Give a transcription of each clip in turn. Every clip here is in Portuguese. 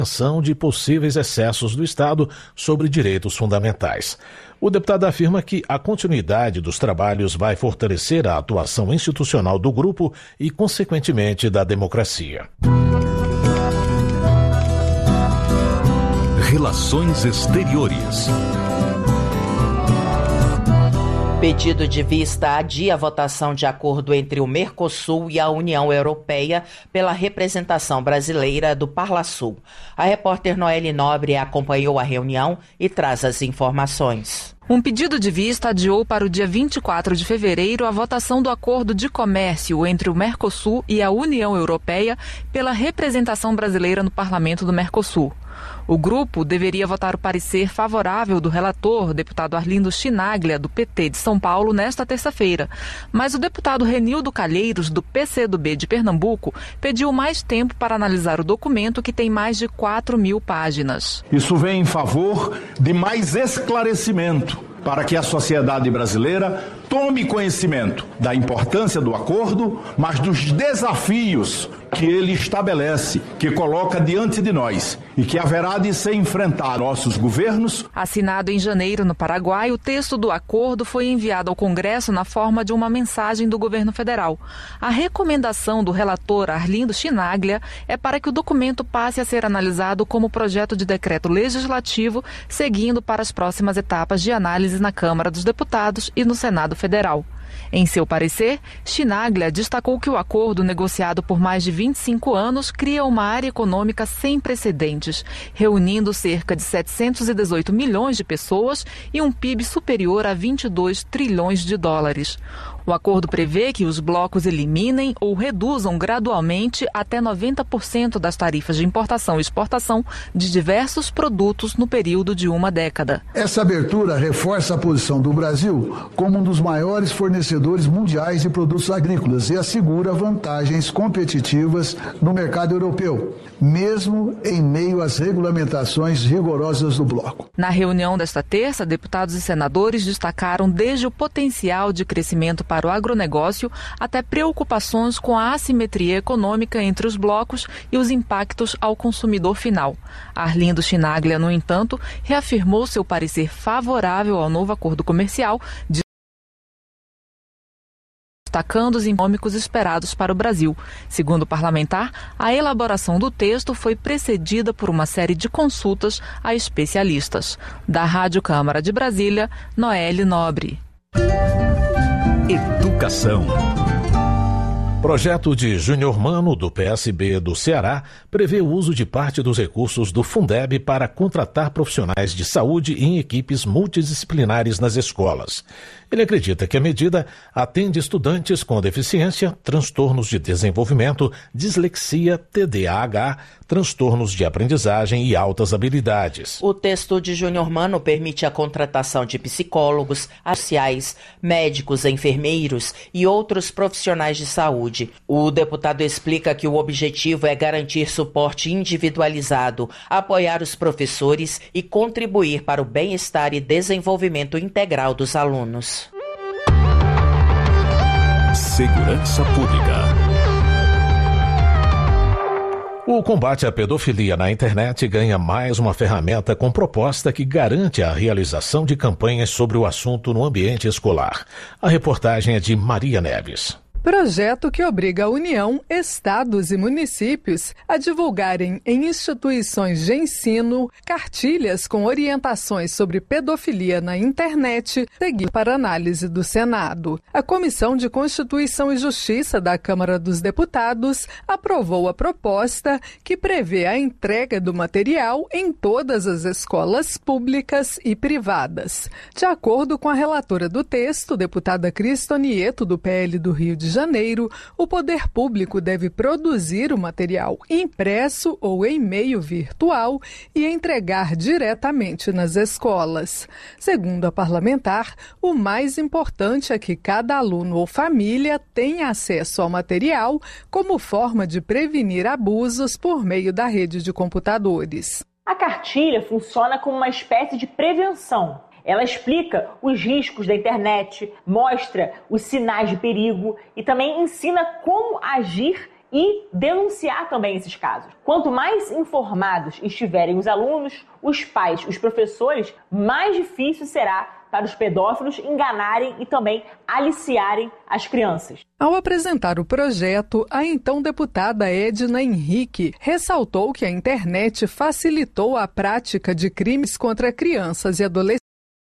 de possíveis excessos do Estado sobre direitos fundamentais. O deputado afirma que a continuidade dos trabalhos vai fortalecer a atuação institucional do grupo e, consequentemente, da democracia. Relações Exteriores. Pedido de vista adia a votação de acordo entre o Mercosul e a União Europeia pela representação brasileira do Parlasul. A repórter Noelle Nobre acompanhou a reunião e traz as informações. Um pedido de vista adiou para o dia 24 de fevereiro a votação do acordo de comércio entre o Mercosul e a União Europeia pela representação brasileira no Parlamento do Mercosul. O grupo deveria votar o parecer favorável do relator, deputado Arlindo Chinaglia, do PT de São Paulo, nesta terça-feira. Mas o deputado Renildo Calheiros, do PCdoB de Pernambuco, pediu mais tempo para analisar o documento, que tem mais de 4.000 páginas. Isso vem em favor de mais esclarecimento para que a sociedade brasileira tome conhecimento da importância do acordo, mas dos desafios que ele estabelece, que coloca diante de nós e que haverá de ser enfrentar nossos governos. Assinado em janeiro no Paraguai, o texto do acordo foi enviado ao Congresso na forma de uma mensagem do governo federal. A recomendação do relator Arlindo Chinaglia é para que o documento passe a ser analisado como projeto de decreto legislativo, seguindo para as próximas etapas de análise na Câmara dos Deputados e no Senado Federal. Em seu parecer, Chinaglia destacou que o acordo, negociado por mais de 25 anos, cria uma área econômica sem precedentes, reunindo cerca de 718 milhões de pessoas e um PIB superior a 22 trilhões de dólares. O acordo prevê que os blocos eliminem ou reduzam gradualmente até 90% das tarifas de importação e exportação de diversos produtos no período de uma década. Essa abertura reforça a posição do Brasil como um dos maiores fornecedores mundiais de produtos agrícolas e assegura vantagens competitivas no mercado europeu, mesmo em meio às regulamentações rigorosas do bloco. Na reunião desta terça, deputados e senadores destacaram desde o potencial de crescimento para o agronegócio até preocupações com a assimetria econômica entre os blocos e os impactos ao consumidor final. Arlindo Chinaglia, no entanto, reafirmou seu parecer favorável ao novo acordo comercial, destacando os econômicos esperados para o Brasil. Segundo o parlamentar, a elaboração do texto foi precedida por uma série de consultas a especialistas. Da Rádio Câmara de Brasília, Noelle Nobre. Educação. Projeto de Júnior Mano, do PSB do Ceará, prevê o uso de parte dos recursos do Fundeb para contratar profissionais de saúde em equipes multidisciplinares nas escolas. Ele acredita que a medida atende estudantes com deficiência, transtornos de desenvolvimento, dislexia, TDAH, transtornos de aprendizagem e altas habilidades. O texto de Júnior Mano permite a contratação de psicólogos, sociais, médicos, enfermeiros e outros profissionais de saúde. O deputado explica que o objetivo é garantir suporte individualizado, apoiar os professores e contribuir para o bem-estar e desenvolvimento integral dos alunos. Segurança Pública. O combate à pedofilia na internet ganha mais uma ferramenta com proposta que garante a realização de campanhas sobre o assunto no ambiente escolar. A reportagem é de Maria Neves. Projeto que obriga a União, estados e municípios a divulgarem em instituições de ensino cartilhas com orientações sobre pedofilia na internet, seguido para análise do Senado. A Comissão de Constituição e Justiça da Câmara dos Deputados aprovou a proposta que prevê a entrega do material em todas as escolas públicas e privadas. De acordo com a relatora do texto, deputada Cristo Nieto, do PL do Rio de Janeiro, o poder público deve produzir o material impresso ou em meio virtual e entregar diretamente nas escolas. Segundo a parlamentar, o mais importante é que cada aluno ou família tenha acesso ao material como forma de prevenir abusos por meio da rede de computadores. A cartilha funciona como uma espécie de prevenção. Ela explica os riscos da internet, mostra os sinais de perigo e também ensina como agir e denunciar também esses casos. Quanto mais informados estiverem os alunos, os pais, os professores, mais difícil será para os pedófilos enganarem e também aliciarem as crianças. Ao apresentar o projeto, a então deputada Edna Henrique ressaltou que a internet facilitou a prática de crimes contra crianças e adolescentes.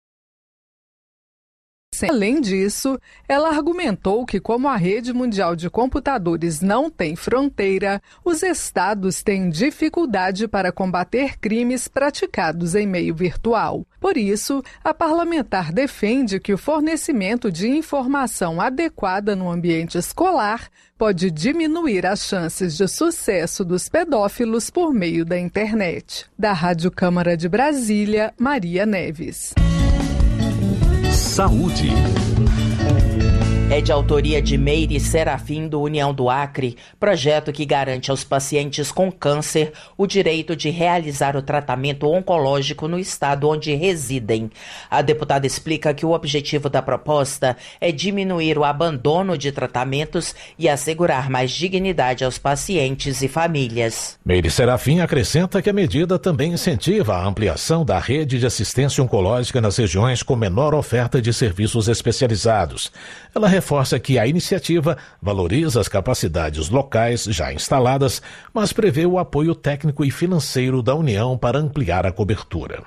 Além disso, ela argumentou que, como a rede mundial de computadores não tem fronteira, os estados têm dificuldade para combater crimes praticados em meio virtual. Por isso, a parlamentar defende que o fornecimento de informação adequada no ambiente escolar pode diminuir as chances de sucesso dos pedófilos por meio da internet. Da Rádio Câmara de Brasília, Maria Neves. Saúde. É de autoria de Meire Serafim, do União do Acre, projeto que garante aos pacientes com câncer o direito de realizar o tratamento oncológico no estado onde residem. A deputada explica que o objetivo da proposta é diminuir o abandono de tratamentos e assegurar mais dignidade aos pacientes e famílias. Meire Serafim acrescenta que a medida também incentiva a ampliação da rede de assistência oncológica nas regiões com menor oferta de serviços especializados. Ela reforça que a iniciativa valoriza as capacidades locais já instaladas, mas prevê o apoio técnico e financeiro da União para ampliar a cobertura.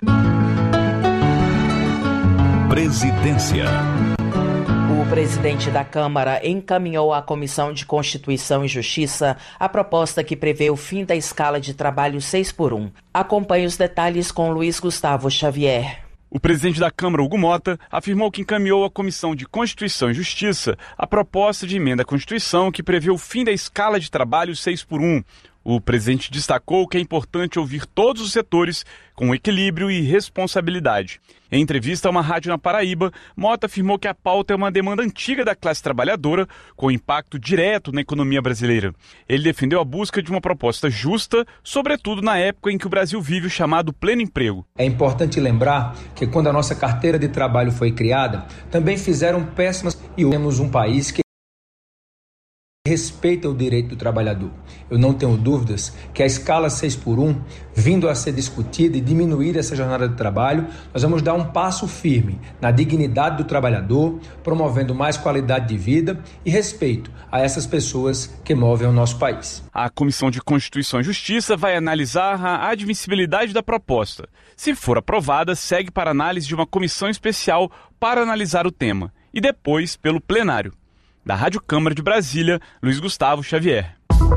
Presidência. O presidente da Câmara encaminhou à Comissão de Constituição e Justiça a proposta que prevê o fim da escala de trabalho 6x1. Acompanhe os detalhes com Luiz Gustavo Xavier. O presidente da Câmara, Hugo Mota, afirmou que encaminhou à Comissão de Constituição e Justiça a proposta de emenda à Constituição que prevê o fim da escala de trabalho 6x1. O presidente destacou que é importante ouvir todos os setores com equilíbrio e responsabilidade. Em entrevista a uma rádio na Paraíba, Mota afirmou que a pauta é uma demanda antiga da classe trabalhadora, com impacto direto na economia brasileira. Ele defendeu a busca de uma proposta justa, sobretudo na época em que o Brasil vive o chamado pleno emprego. É importante lembrar que quando a nossa carteira de trabalho foi criada, também fizeram péssimas e temos um país que respeita o direito do trabalhador. Eu não tenho dúvidas que a escala 6x1, vindo a ser discutida e diminuir essa jornada de trabalho, nós vamos dar um passo firme na dignidade do trabalhador, promovendo mais qualidade de vida e respeito a essas pessoas que movem o nosso país. A Comissão de Constituição e Justiça vai analisar a admissibilidade da proposta. Se for aprovada, segue para análise de uma comissão especial para analisar o tema e depois pelo plenário. Da Rádio Câmara de Brasília, Luiz Gustavo Xavier.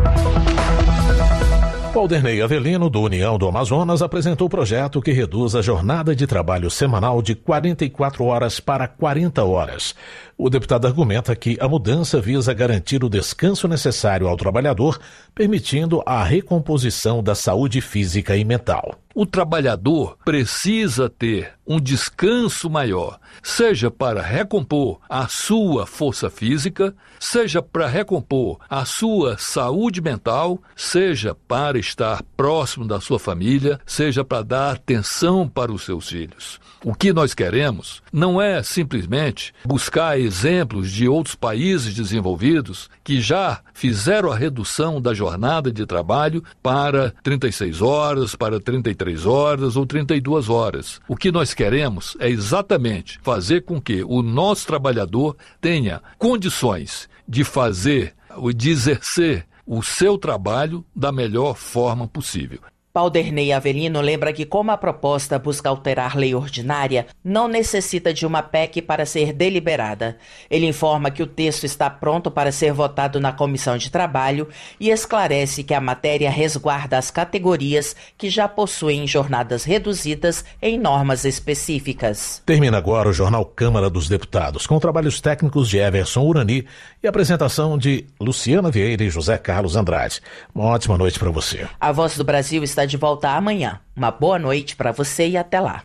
Walderney Avelino, do União do Amazonas, apresentou o projeto que reduz a jornada de trabalho semanal de 44 horas para 40 horas. O deputado argumenta que a mudança visa garantir o descanso necessário ao trabalhador, permitindo a recomposição da saúde física e mental. O trabalhador precisa ter um descanso maior, seja para recompor a sua força física, seja para recompor a sua saúde mental, seja para estar próximo da sua família, seja para dar atenção para os seus filhos. O que nós queremos não é simplesmente buscar exemplos de outros países desenvolvidos que já fizeram a redução da jornada de trabalho para 36 horas, para 33 horas ou 32 horas. O que nós queremos é exatamente fazer com que o nosso trabalhador tenha condições de fazer ou de exercer o seu trabalho da melhor forma possível. Walderney Avelino lembra que, como a proposta busca alterar lei ordinária, não necessita de uma PEC para ser deliberada. Ele informa que o texto está pronto para ser votado na Comissão de Trabalho e esclarece que a matéria resguarda as categorias que já possuem jornadas reduzidas em normas específicas. Termina agora o Jornal Câmara dos Deputados, com trabalhos técnicos de Everson Urani e apresentação de Luciana Vieira e José Carlos Andrade. Uma ótima noite para você. A Voz do Brasil está de volta amanhã. Uma boa noite para você e até lá.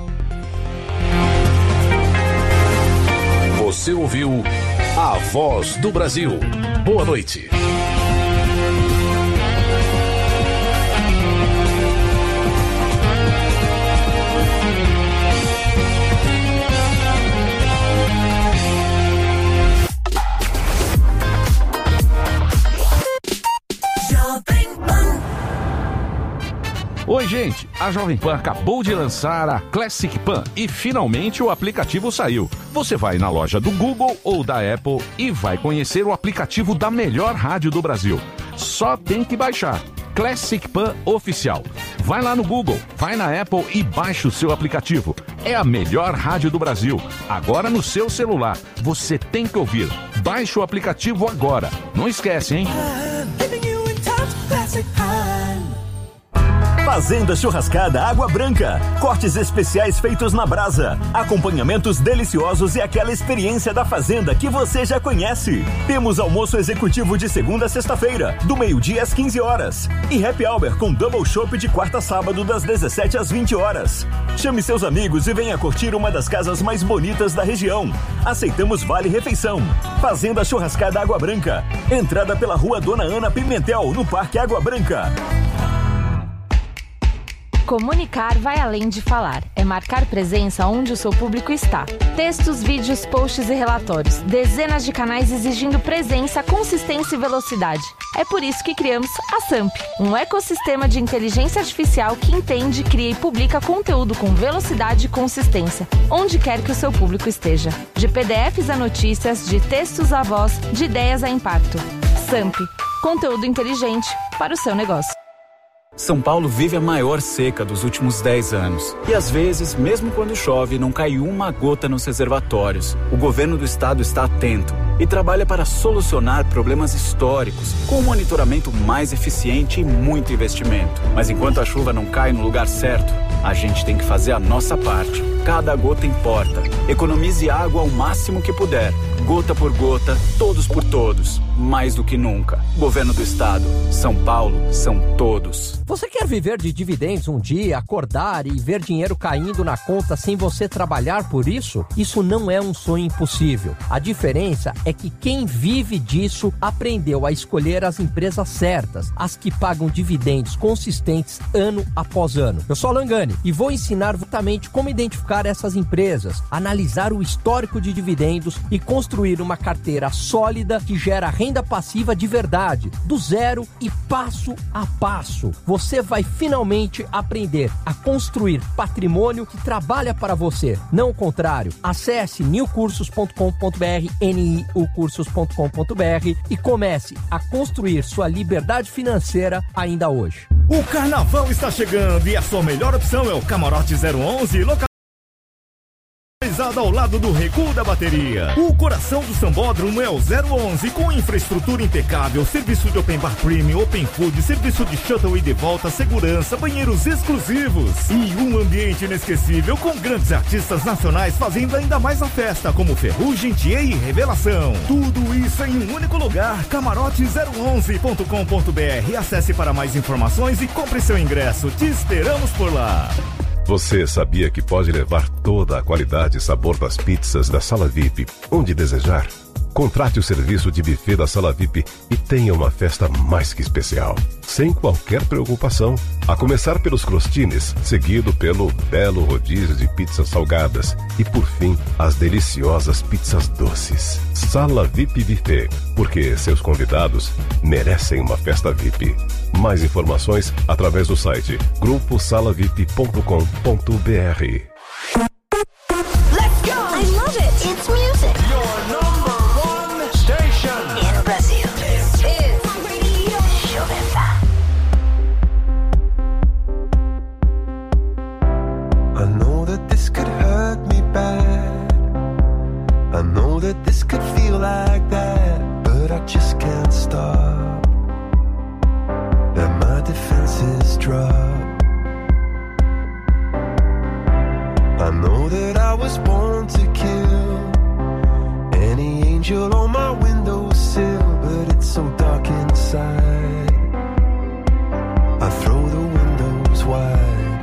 Você ouviu A Voz do Brasil. Boa noite. Gente, a Jovem Pan acabou de lançar a Classic Pan e finalmente o aplicativo saiu. Você vai na loja do Google ou da Apple e vai conhecer o aplicativo da melhor rádio do Brasil. Só tem que baixar. Classic Pan Oficial. Vai lá no Google, vai na Apple e baixa o seu aplicativo. É a melhor rádio do Brasil. Agora no seu celular. Você tem que ouvir. Baixe o aplicativo agora. Não esquece, hein? Fazenda Churrascada Água Branca. Cortes especiais feitos na brasa. Acompanhamentos deliciosos e aquela experiência da fazenda que você já conhece. Temos almoço executivo de segunda a sexta-feira, do meio-dia às 15 horas. E happy hour com double chopp de quarta a sábado, das 17 às 20 horas. Chame seus amigos e venha curtir uma das casas mais bonitas da região. Aceitamos vale refeição. Fazenda Churrascada Água Branca. Entrada pela Rua Dona Ana Pimentel, no Parque Água Branca. Comunicar vai além de falar. É marcar presença onde o seu público está. Textos, vídeos, posts e relatórios. Dezenas de canais exigindo presença, consistência e velocidade. É por isso que criamos a SAMP, um ecossistema de inteligência artificial que entende, cria e publica conteúdo com velocidade e consistência, onde quer que o seu público esteja. De PDFs a notícias, de textos a voz, de ideias a impacto. SAMP, conteúdo inteligente para o seu negócio. São Paulo vive a maior seca dos últimos 10 anos. E às vezes, mesmo quando chove, não cai uma gota nos reservatórios. O governo do estado está atento e trabalha para solucionar problemas históricos, com um monitoramento mais eficiente e muito investimento. Mas enquanto a chuva não cai no lugar certo, a gente tem que fazer a nossa parte. Cada gota importa. Economize água ao máximo que puder. Gota por gota, todos por todos. Mais do que nunca. Governo do Estado. São Paulo são todos. Você quer viver de dividendos um dia, acordar e ver dinheiro caindo na conta sem você trabalhar por isso? Isso não é um sonho impossível. A diferença é que quem vive disso aprendeu a escolher as empresas certas, as que pagam dividendos consistentes ano após ano. Eu sou Langani e vou ensinar exatamente como identificar essas empresas, analisar o histórico de dividendos e construir uma carteira sólida que gera renda passiva de verdade, do zero e passo a passo. Você vai finalmente aprender a construir patrimônio que trabalha para você, não o contrário. Acesse newcursos.com.br, niucursos.com.br e comece a construir sua liberdade financeira ainda hoje. O carnaval está chegando e a sua melhor opção é o Camarote 011, localizado ao lado do Recuo da Bateria. O coração do Sambódromo é o 011, com infraestrutura impecável, serviço de open bar premium, open food, serviço de shuttle e de volta, segurança, banheiros exclusivos e um ambiente inesquecível com grandes artistas nacionais fazendo ainda mais a festa, como Ferrugem, Thier e Revelação. Tudo isso em um único lugar, camarote011.com.br. Acesse para mais informações e compre seu ingresso. Te esperamos por lá. Você sabia que pode levar toda a qualidade e sabor das pizzas da Sala VIP onde desejar? Contrate o serviço de buffet da Sala VIP e tenha uma festa mais que especial, sem qualquer preocupação. A começar pelos crostines, seguido pelo belo rodízio de pizzas salgadas e, por fim, as deliciosas pizzas doces. Sala VIP Buffet, porque seus convidados merecem uma festa VIP. Mais informações através do site gruposalavip.com.br. Let's go! I love it! It's music! Your number one station! In Brazil. This is Radio Jovem Pan. I know that this could hurt me bad. I know that this could feel like that, but I just can't stop. And my defenses drop. I know that I was born to kill any angel on my windowsill, but it's so dark inside. I throw the windows wide.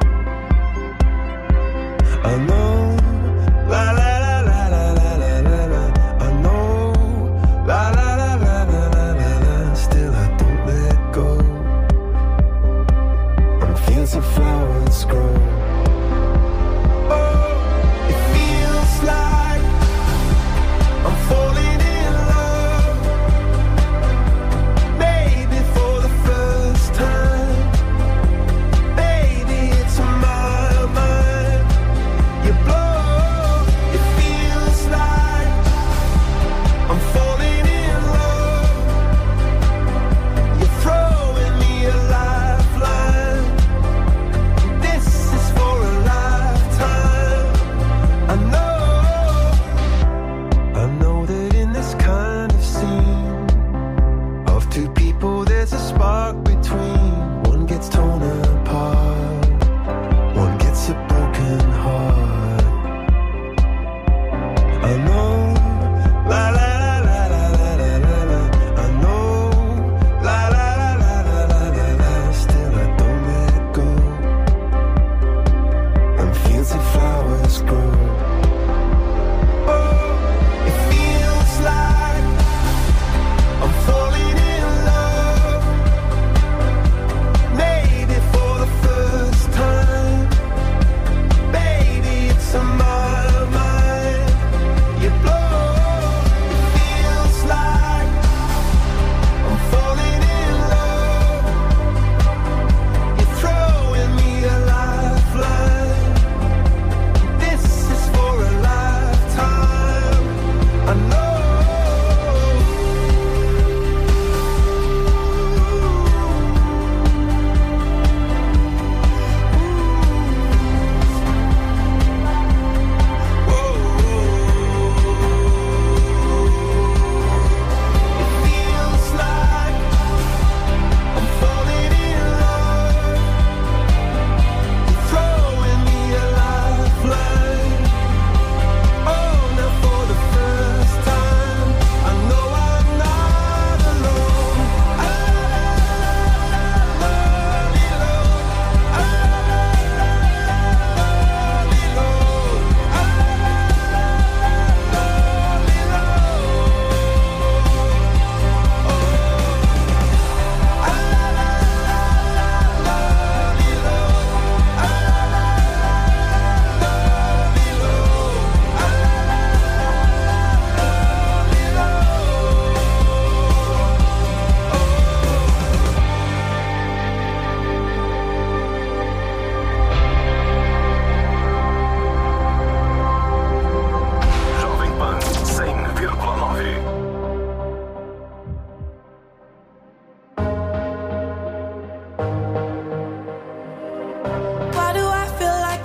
I know, la la la la la la la la la. I know, la la la la la la la la. Still I don't let go. I'm fields of flowers grow. Oh, it feels like I'm falling in love. Maybe for the first time. Baby,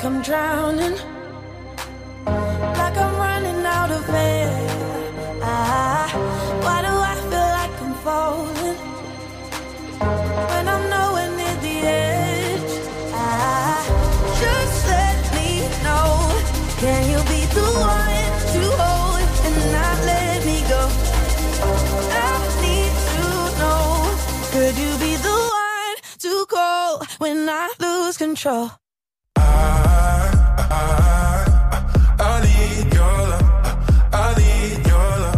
like I'm drowning, like I'm running out of air. Why do I feel like I'm falling when I'm nowhere near the edge? Just let me know, can you be the one to hold and not let me go? I need to know, could you be the one to call when I lose control? I need your love. I need your love.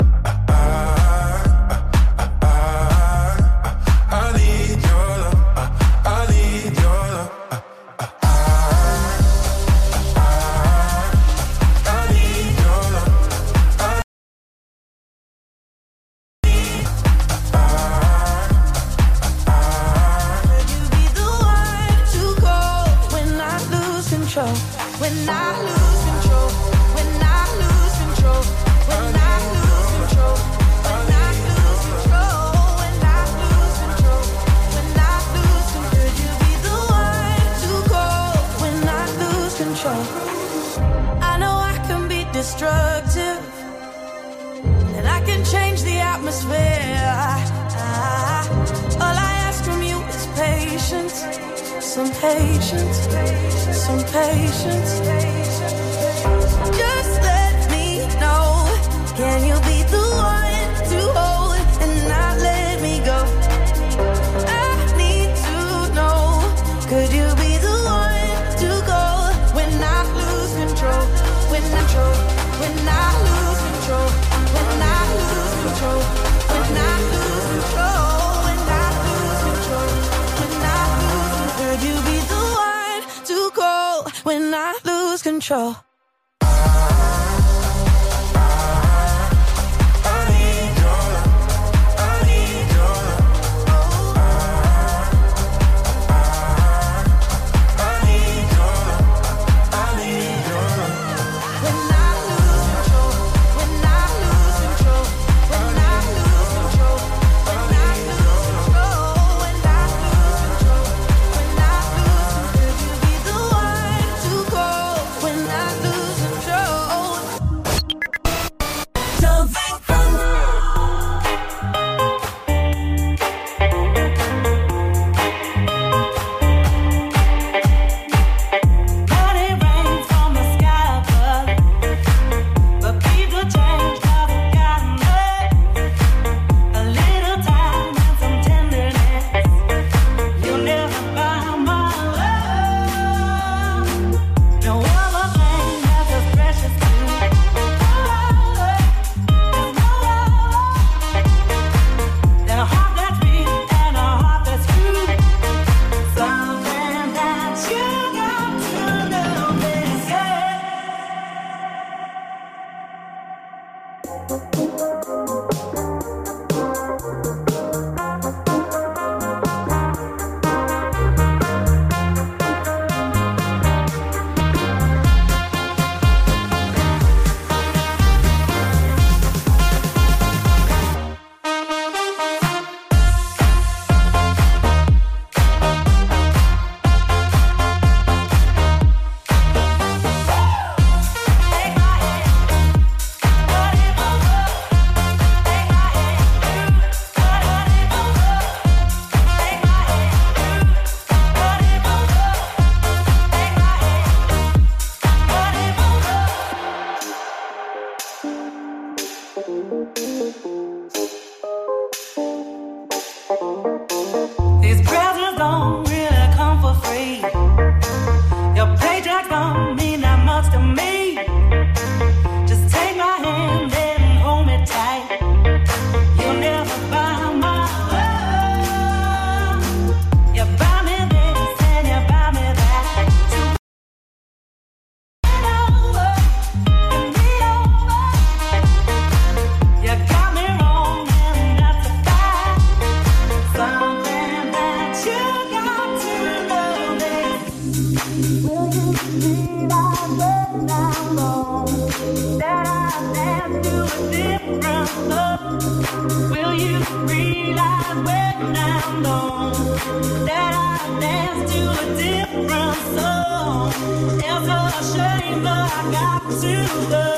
I need your love. I need your love. I need your love. Could you be the one to call when I lose control? When I lose control, when I lose control, when I lose control, when I lose control, when I lose control, when I lose control. Could you be the one to call when I lose control? I know I can be destructive, and I can change the atmosphere. All I ask from you is patience, some patience, some patience. Just let me know, can you be the one to hold and not let me go? I need to know, could you be the one to go when I lose control? When I lose control, when I lose control, when I lose control, when I lose control, when I lose control. Could you be the one to call when I lose control? These presents don't really come for free. Your paycheck don't mean that much to me. Just take my hand and hold me tight. You'll never buy my love. You buy me this and you buy me that. You got me wrong and that's a fact. Something that you got to know is, will you realize when I'm gone that I dance to a different love? Will you realize when I'm gone that I dance to a different song? you know I got to go.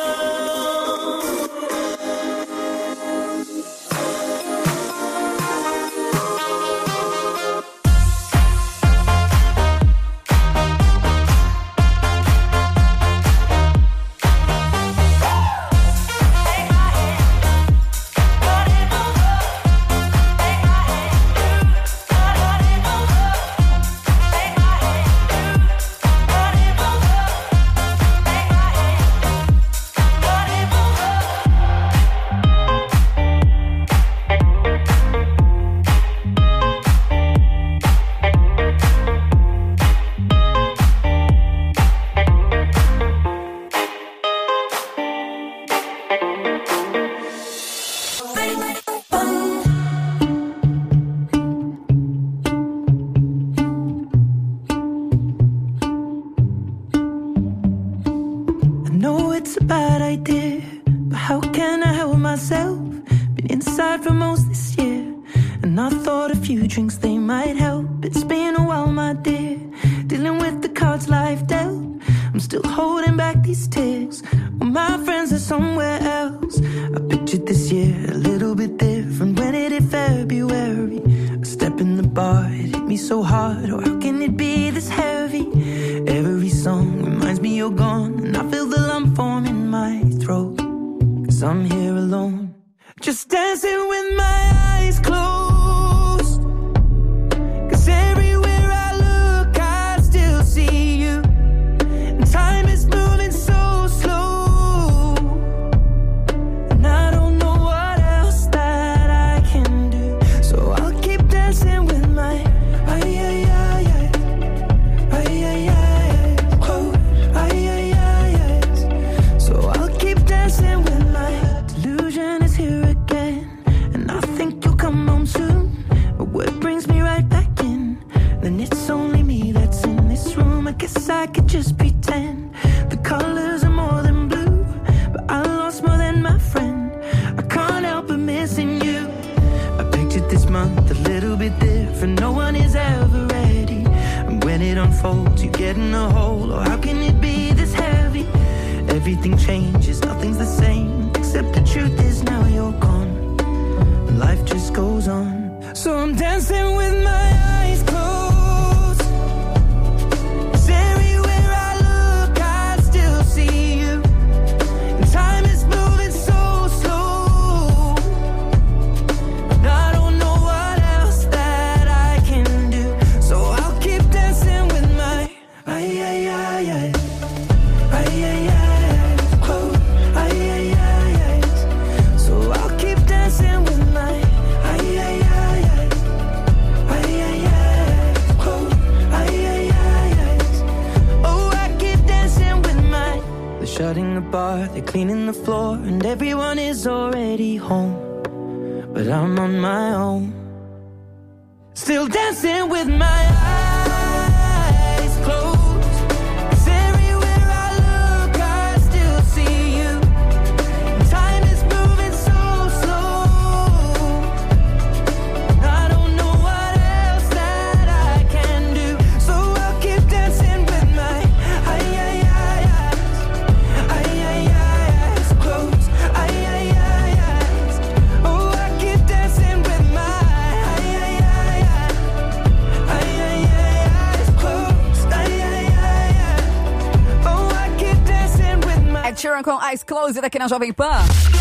Com Eyes Closed aqui na Jovem Pan.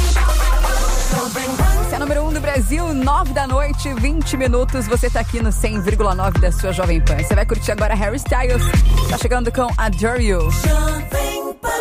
Esse é o número 1 do Brasil, 9 da noite, 20 minutos. Você tá aqui no 100,9 da sua Jovem Pan. Você vai curtir agora Harry Styles. Tá chegando com Adore You. Jovem Pan.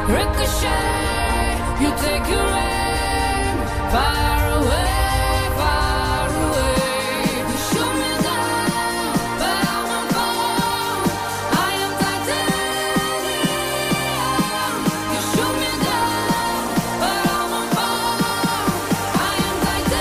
Ricochet, you take your aim far away, far away. You shoot me down, but I won't fall. I am titanium. You shoot me down, but I won't fall. I am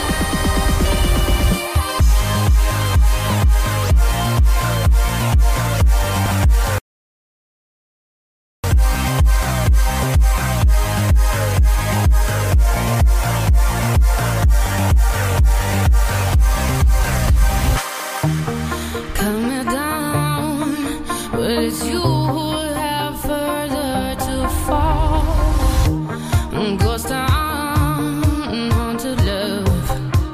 cut me down, but it's you who have further to fall. Ghost town, haunted love.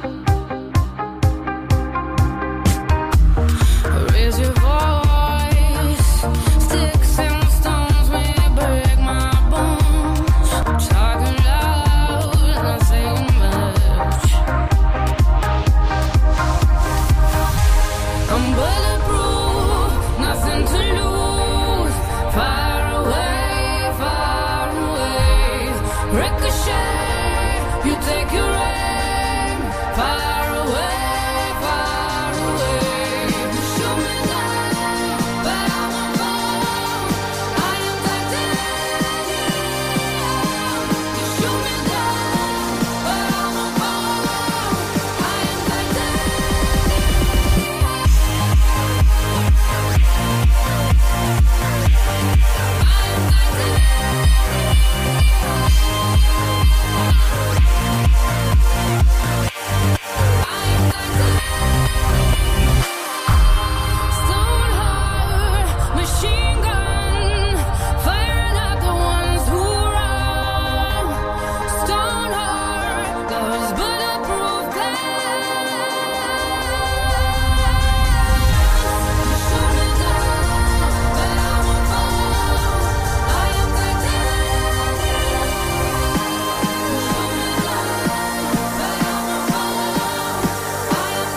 Raise your voice, sticks and stones may break my bones. Talking loud, not saying much. I'm bulletproof, nothing to lose. Far away, far away. Ricochet, you take your aim. Far away, far away. You shoot me down, but I won't fall. I am titanium. You shoot me down, but I won't fall. I am Stone heart, machine gun, firing at the ones who run. Stone heart, those bulletproof glass. Shoot me down, but I won't fall. I am titanium. Shoot me down, but I won't fall. I am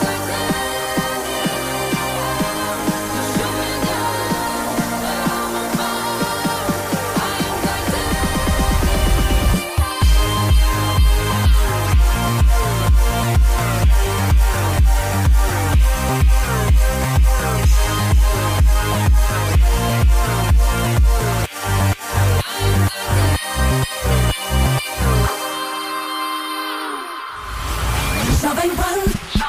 Jovem Pan.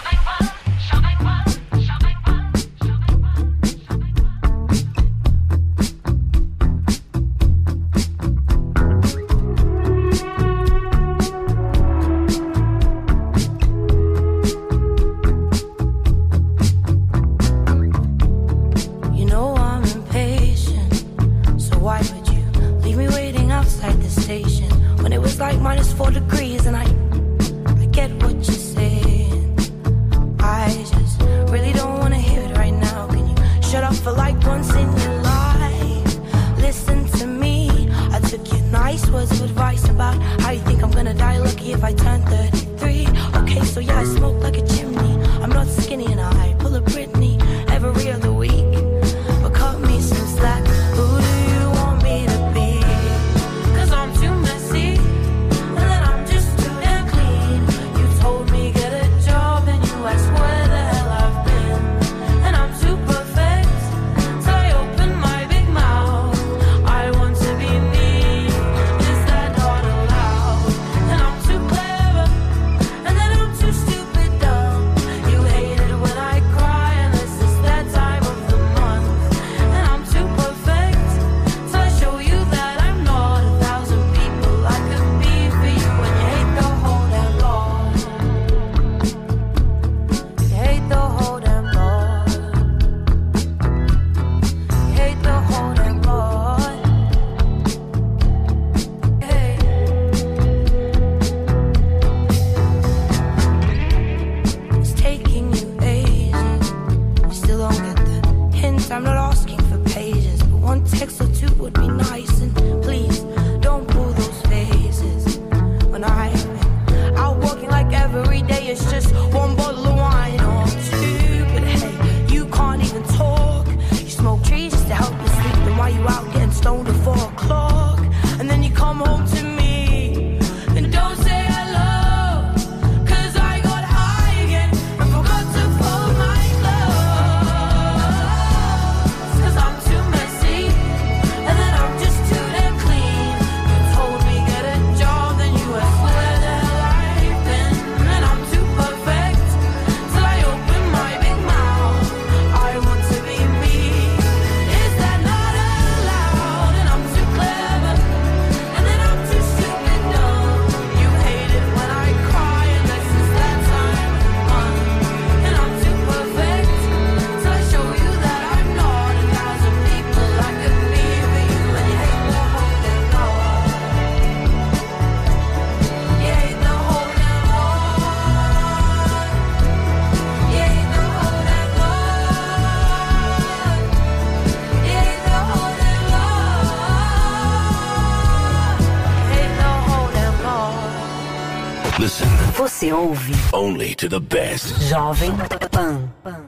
You know I'm impatient, so why would you leave me waiting outside the station when it was like -4 degrees and I get what you're saying. I just really don't wanna hear it right now. Can you shut up for like once in your life? Listen to me. I took your nice words of advice about how you think I'm gonna die lucky if I turn 33. Okay, so yeah, I smoke like a chimney. I'm not skinny and I pull a Britney every other week. But cut me some slack. Who do you want me to be? 'Cause I'm too messy. And then I'm just too damn clean. You told me get a job and you asked where the hell I've been. And I'm too perfect, so I open my big mouth. I want to be me, is that not allowed? And I'm too clever, and then I'm too stupid dumb. You hate it when I cry unless it's that time of the month. And I'm too perfect, so I show you that I'm not 1,000 people I could be for you. And you hate the whole damn lot. You hate the whole damn lot. You hate the whole damn lot. Hey. It's taking you ages. You still don't get the hint. I'm not asking for pages, but one text or two would be nice. And please don't pull those faces when I'm out walking like every day. It's just one bottle of wine or two. But hey, you can't even talk. You smoke trees just to help you sleep. Then why you out getting stoned at 4 o'clock? And then you Você ouve Only to the best. Jovem Pan.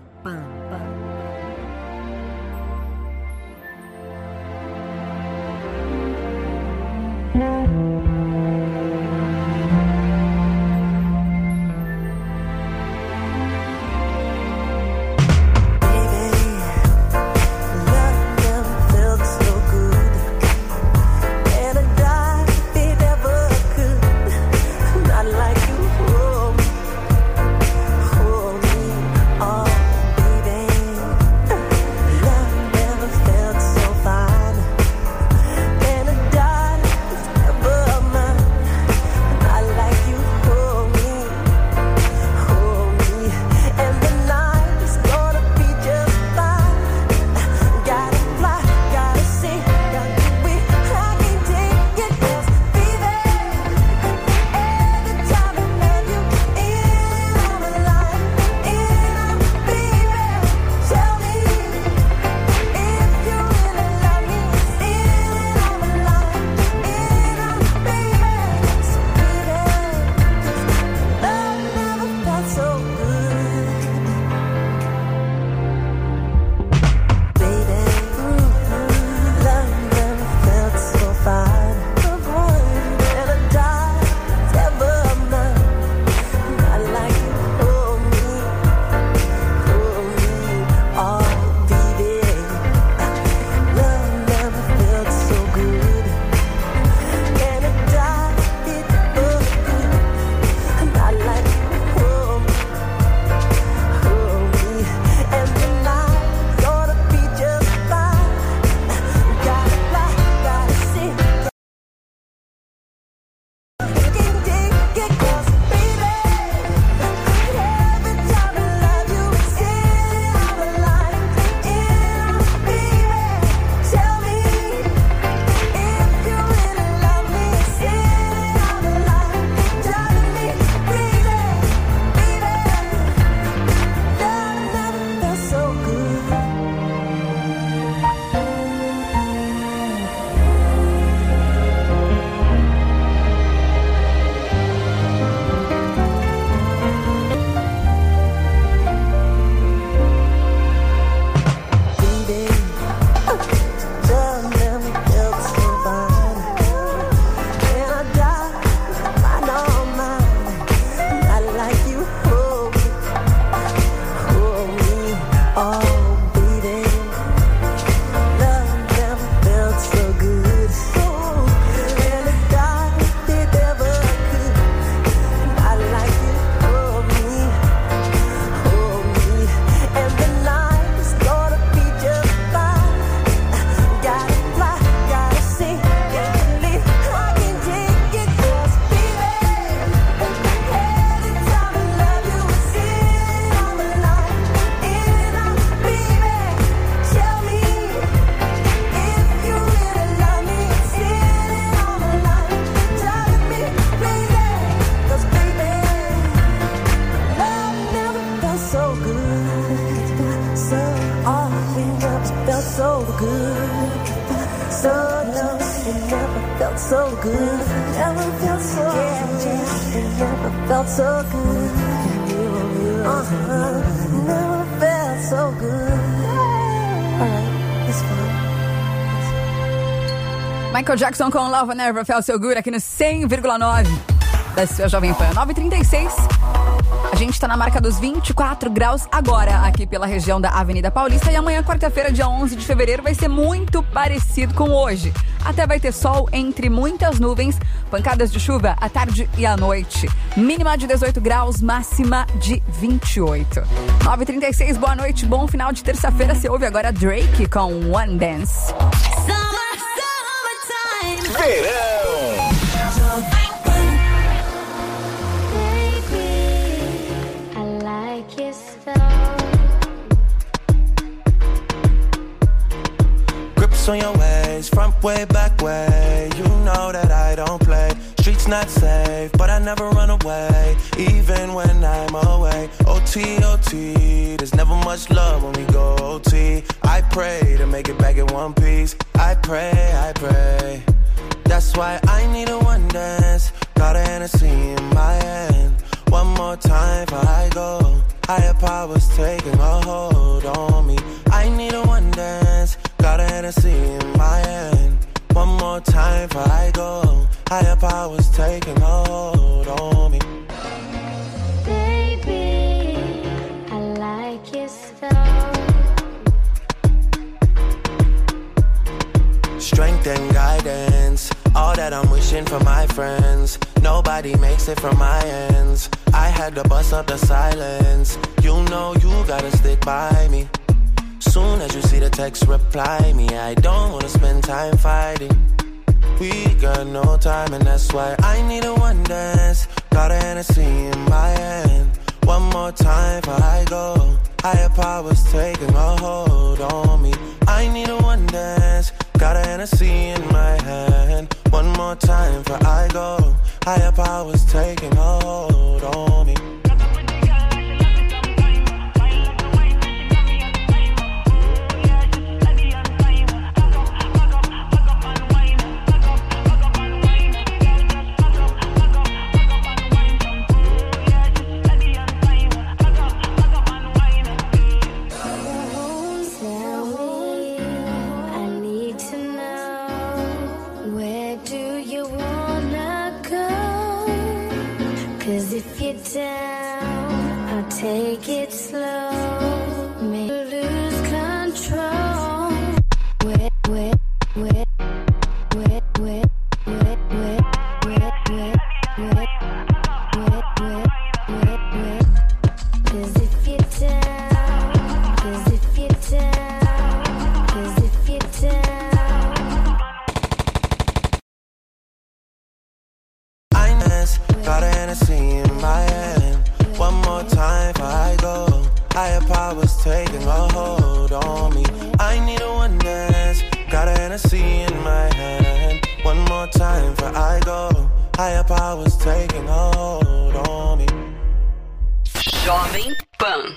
Michael Jackson com Love Never Felt So Good aqui no 100,9 da sua Jovem Pan. 9h36. A gente tá na marca dos 24 graus agora aqui pela região da Avenida Paulista. E amanhã, quarta-feira, dia 11 de fevereiro, vai ser muito parecido com hoje. Até vai ter sol entre muitas nuvens, pancadas de chuva à tarde e à noite. Mínima de 18 graus, máxima de 28. 9h36, boa noite, bom final de terça-feira. Você ouve agora Drake com One Dance. Verão. Grips on your ways, front way, back way. You know that I don't play. Streets not safe, but I never run away, even when I'm away. OT, OT, there's never much love when we go OT. I pray to make it back in one piece. I pray, I pray. That's why I need a one dance. Got a Hennessy in my hand. more time before I go. Higher powers taking a hold on me. I need a one dance, got a Hennessy in my hand. One more time before I go. Higher powers taking a hold on me. Baby, I like it so. Strength and guidance, all that I'm wishing for my friends. Nobody makes it from my ends. I had to bust up the silence. You know you gotta stick by me. Soon as you see the text, reply me. I don't wanna spend time fighting. We got no time and that's why I need a one dance. Got a Hennessy in my hand. One more time before I go. Higher powers taking a hold on me. I need a one dance. Got a Hennessy in my hand. One more time before I go. Higher powers taking a hold on me. Take it slow, make you lose control. Wet, wet, wet, wet, wet, wet, wet, wet, wet, wet, wet, wet, wet, wet. 'Cause if you're down, 'cause if you're down, 'cause if you're down. I got a Hennessy in my hand. One more time before I go. Higher powers taking a hold on me. I need a one dance. Got a Hennessy in my hand. One more time before I go. Higher powers taking a hold on me. Jovem Pan.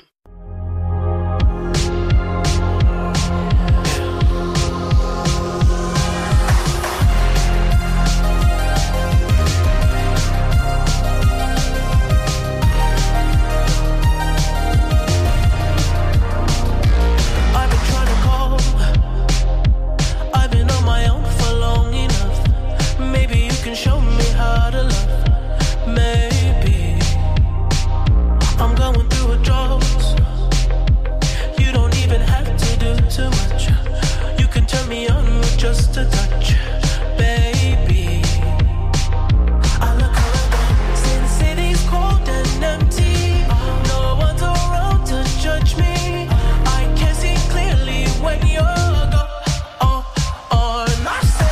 Show me how to love. Maybe I'm going through a drought. You don't even have to do too much. You can turn me on with just a touch, baby. I look around since city's cold and empty. No one's around to judge me. I can see clearly when you're gone. And I said,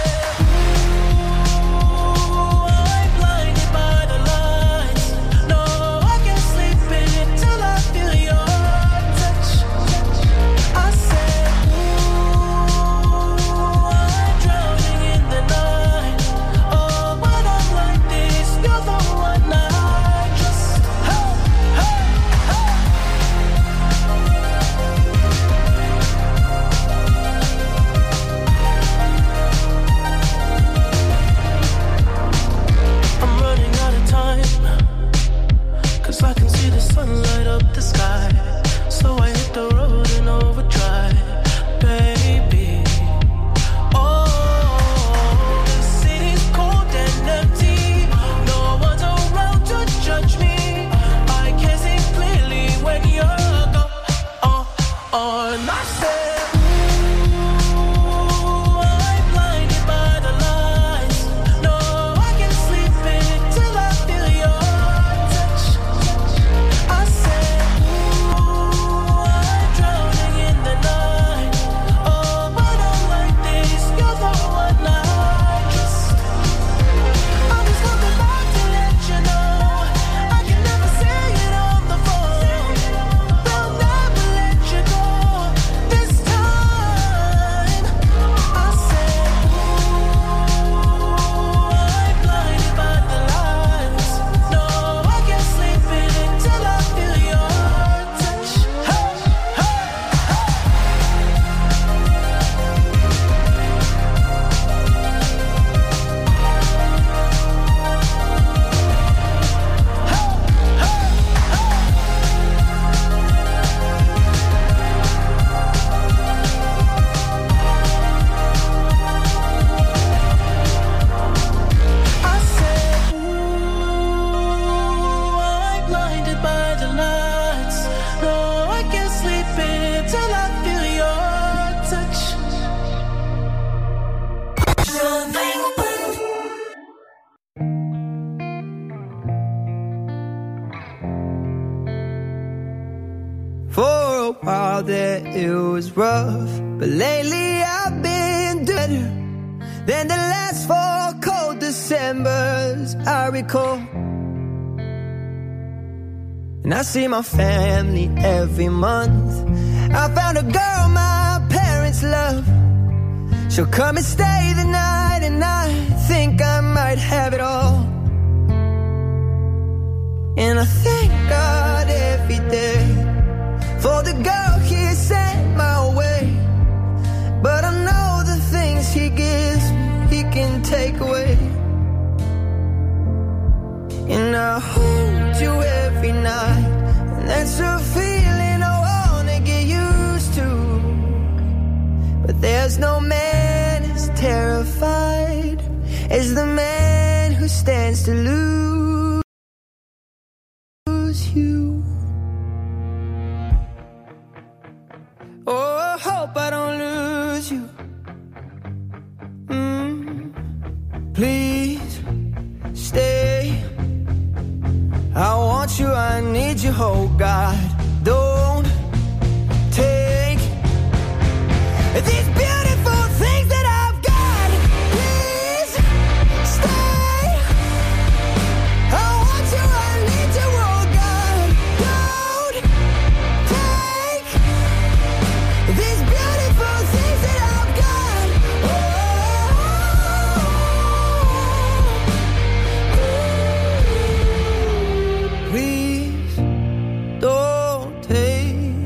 out there, it was rough. But lately I've been better than the last 4 cold Decembers I recall. And I see my family every month. I found a girl my parents love. She'll come and stay the night, and I think I might have it all. And I thank God every day for the girl He sent my way. But I know the things He gives me, He can take away. And I hold you every night, and that's a feeling I wanna get used to. But there's no man as terrified as the man who stands to lose you. Oh, I hope I don't lose you. Please stay. I want you, I need you, oh God. Don't take these beautiful things that I've got. Please stay. I want you, I need you, oh God. Don't take these beautiful things that I've got. Please don't take.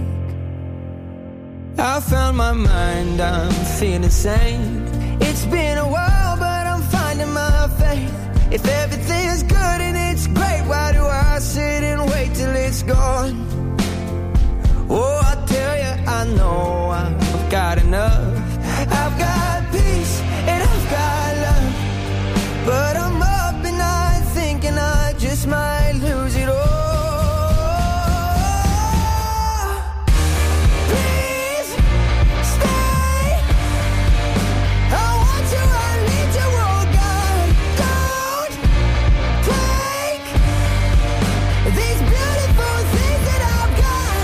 I found my mind, I'm feeling sane. It's been a while, but I'm finding my faith. If everything's good and it's great, why do I sit and wait till it's gone? Oh, I tell you, I know I've got enough. I've got peace and I've got love. But I'm up and I'm thinking I just might lose it all. Please stay. I want you, I need you, oh God. Don't take these beautiful things that I've got.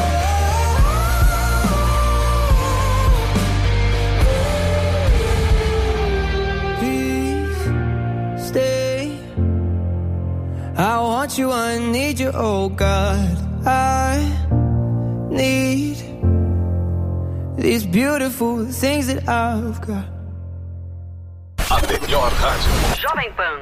Please stay. I want you, I need you, oh God. I need these beautiful things that I've got. A melhor rádio. Jovem Pan.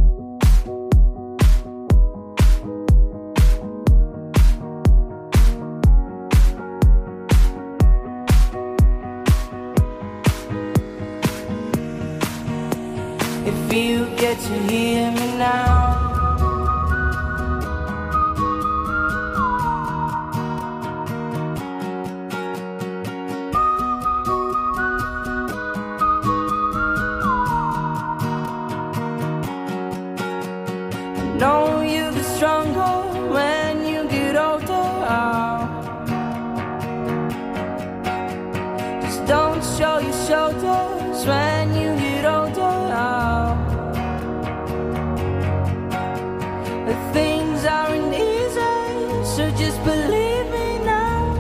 If you get to hear me now, I know you get stronger when you get older. Just don't show your shoulders when you get older. Things aren't easy, so just believe me now.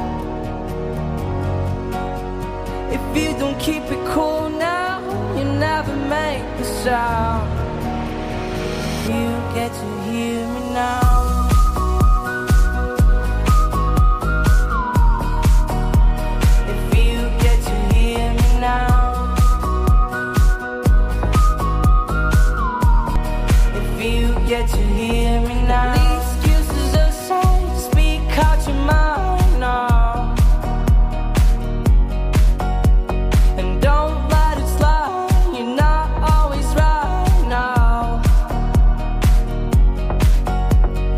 If you don't keep it cool now, you never make a sound. You get to hear me now. If you get to hear me now. Get to hear me now. The excuses aside, speak out your mind now. And don't let it slide, you're not always right now.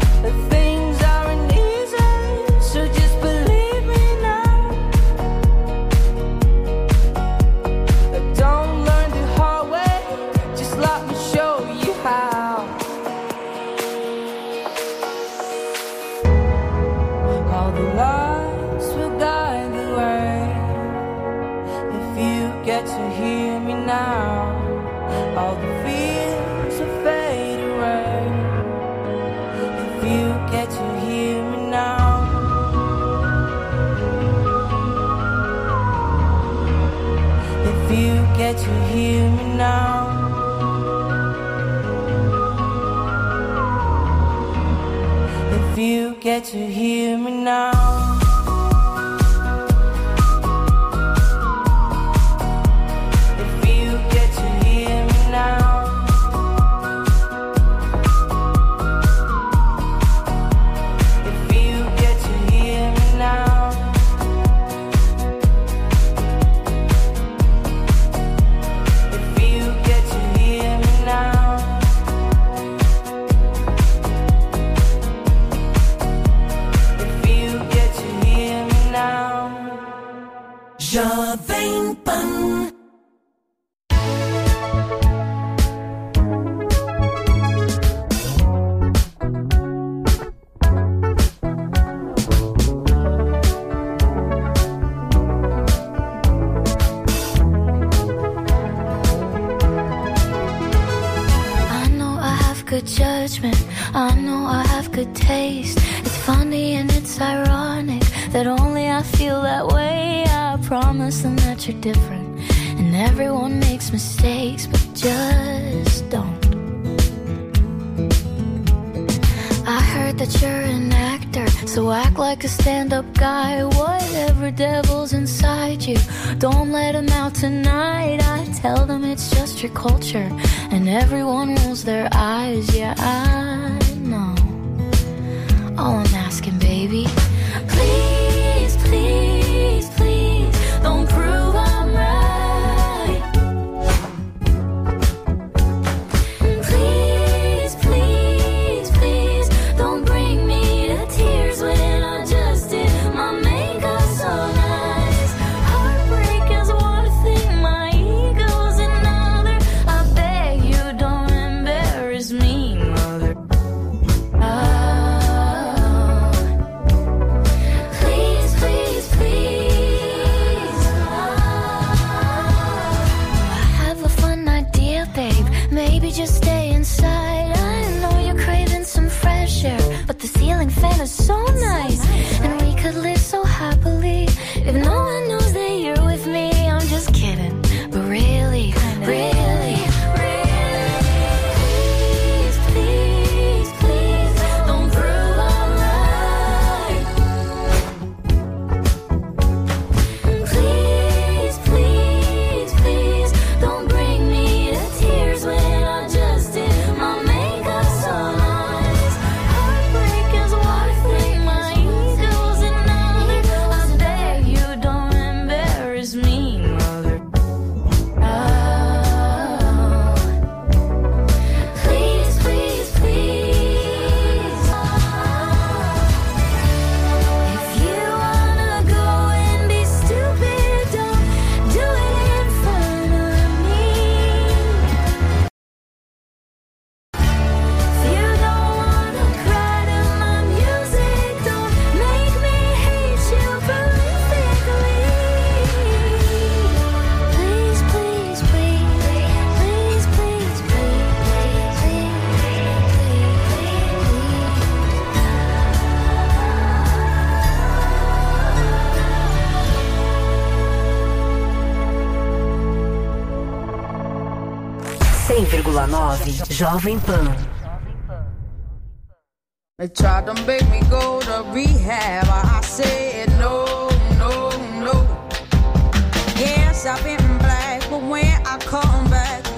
to hear me now. If you get to hear me now. If you get to hear me now. If you get to hear me now. If you get to hear me now. If you get to hear me now. Jovem Pan. I know I have good judgment, I know I have good taste. It's funny and it's ironic that only I feel that way. I promise them that you're different, and everyone makes mistakes, but just don't. I heard that you're an actor, so act like a stand-up guy. Whatever devil's inside you, don't let him out tonight. I tell them it's just your culture, and everyone rolls their eyes. Yeah, I know. All I'm asking, baby, please, please, please, don't prove I'm right. Please, please, please, don't bring me to tears when I just did my makeup so nice. Heartbreak is one thing, my ego's another. I beg you don't embarrass me, mother. Please, please, please. I have a fun idea, babe. Maybe just stay inside. I know you're craving some fresh air, but the ceiling fan is so nice, and we could live so happily if no one knows that you're with me. I'm just kidding, but really, really, please, please, please, don't prove I'm right. Please, please, please, don't bring me to tears when I just did my makeup so nice. Heartbreak is one thing, my ego's another. I beg you don't embarrass me, mother. Please, please, please. If you wanna go and be stupid, don't do it in front of me. If you don't wanna cry to my music, don't make me hate you prolifically. Please, please, please, please, please, please, please, Jovem Pan. They tried to make me go to rehab. I said no, no, no. Yes, I've been black, but when I come back,